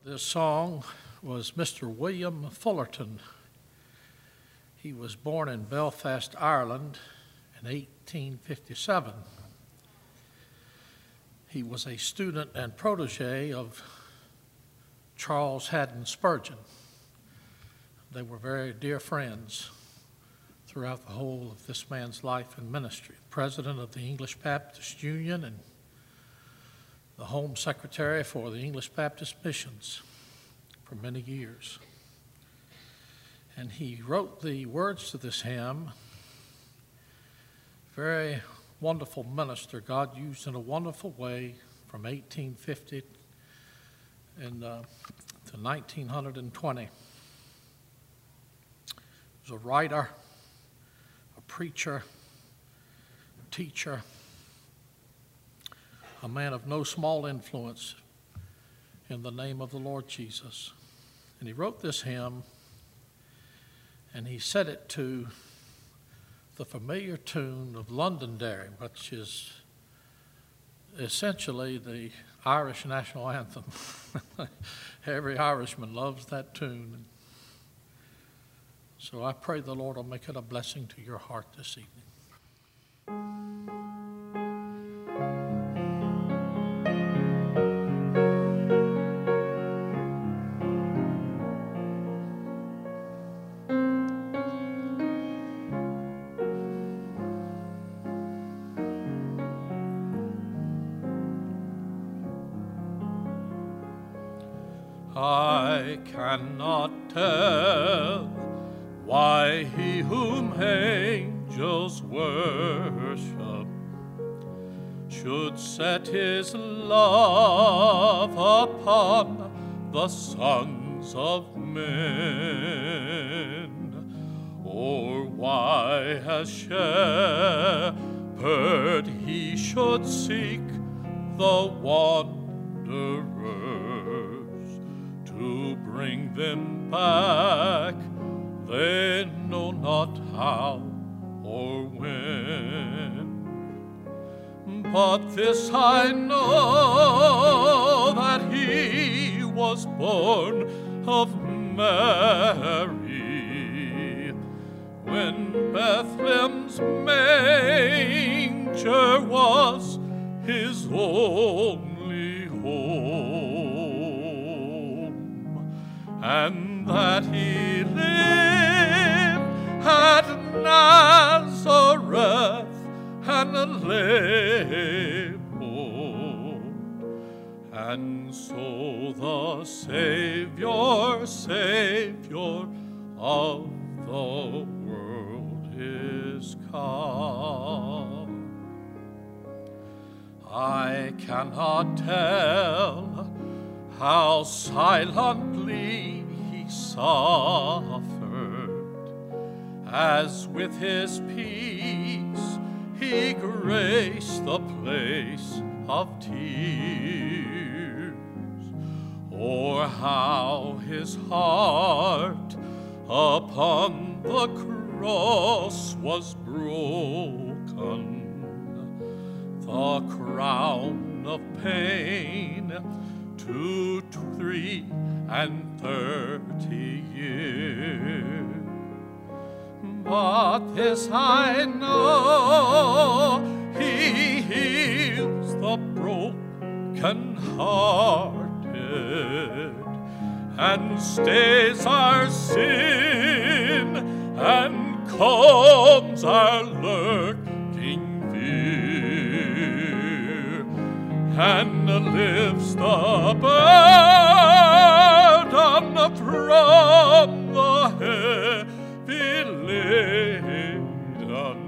This song was Mr. William Fullerton. He was born in Belfast, Ireland in 1857. He was a student and protege of Charles Haddon Spurgeon. They were very dear friends throughout the whole of this man's life and ministry. President of the English Baptist Union and the Home Secretary for the English Baptist Missions for many years. And he wrote the words to this hymn. Very wonderful minister God used in a wonderful way from 1850 to 1920. He was a writer, a preacher, a teacher, a man of no small influence in the name of the Lord Jesus. And he wrote this hymn, and he set it to the familiar tune of Londonderry, which is essentially the Irish national anthem. Every Irishman loves that tune. So I pray the Lord will make it a blessing to your heart this evening. I cannot tell why he whom angels worship should set his love upon the sons of men, or why as shepherd he should seek the wanderers to bring them back, they know not how or when. But this I know, that he was born of Mary, when Bethlehem's manger was his only home, and that he lived at Nazareth and labored, and so the Savior of the world is come. I cannot tell how silently he suffered, as with his peace he graced the place of tears, or how his heart upon the cross was broken, the crown of pain to 33 years. But this I know, he heals the broken-hearted, and stays our sin, and calms our lurking fear, and lifts the burden from the heavy laden.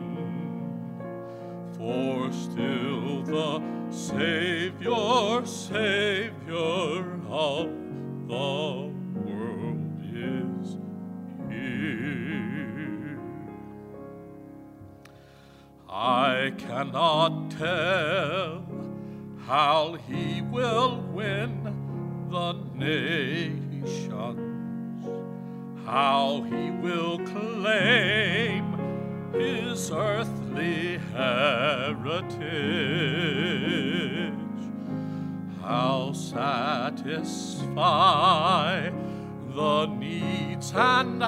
For still the Savior of the world is here. I cannot tell how he will win the nations, how he will claim his earthly heritage, how satisfied the needs and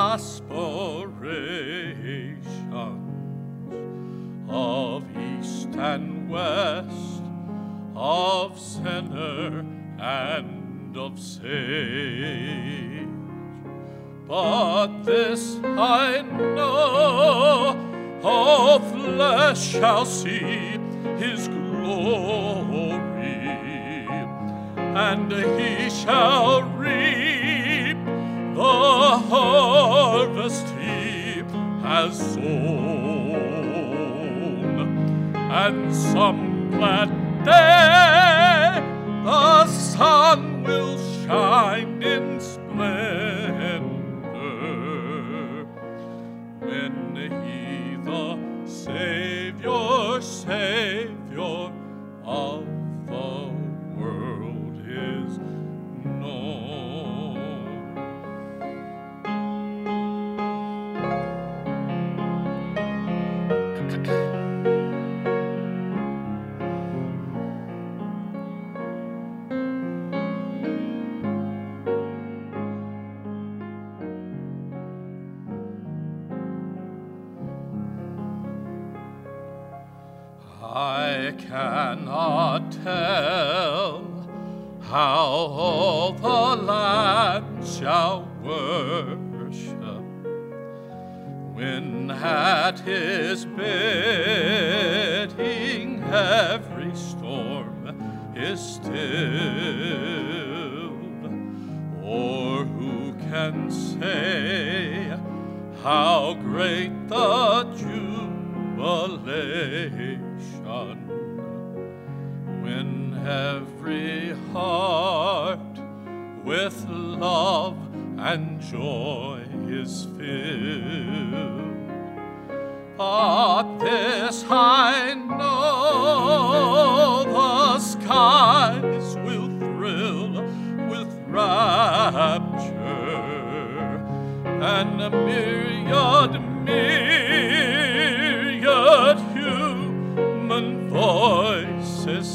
aspirations of East and West, of sinner and of sage. But this I know, all flesh shall see his glory, and he shall reap the harvest he has sown. And some glad day the sun will shine in splendor, when he, the Savior, Savior of the world is known. I cannot tell how all the land shall worship when at his bidding every storm is stilled. Or who can say how great the jubilation when every heart with love and joy is filled. But this I know, the skies will thrill with rapture, and a myriad human voices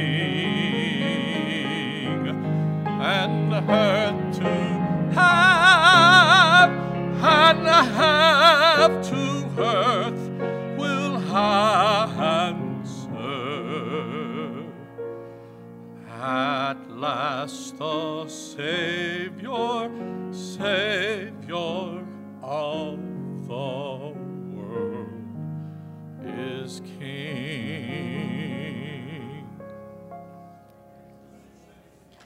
sing, and earth to have, and have to earth will answer. At last the Savior, Savior of the world is King.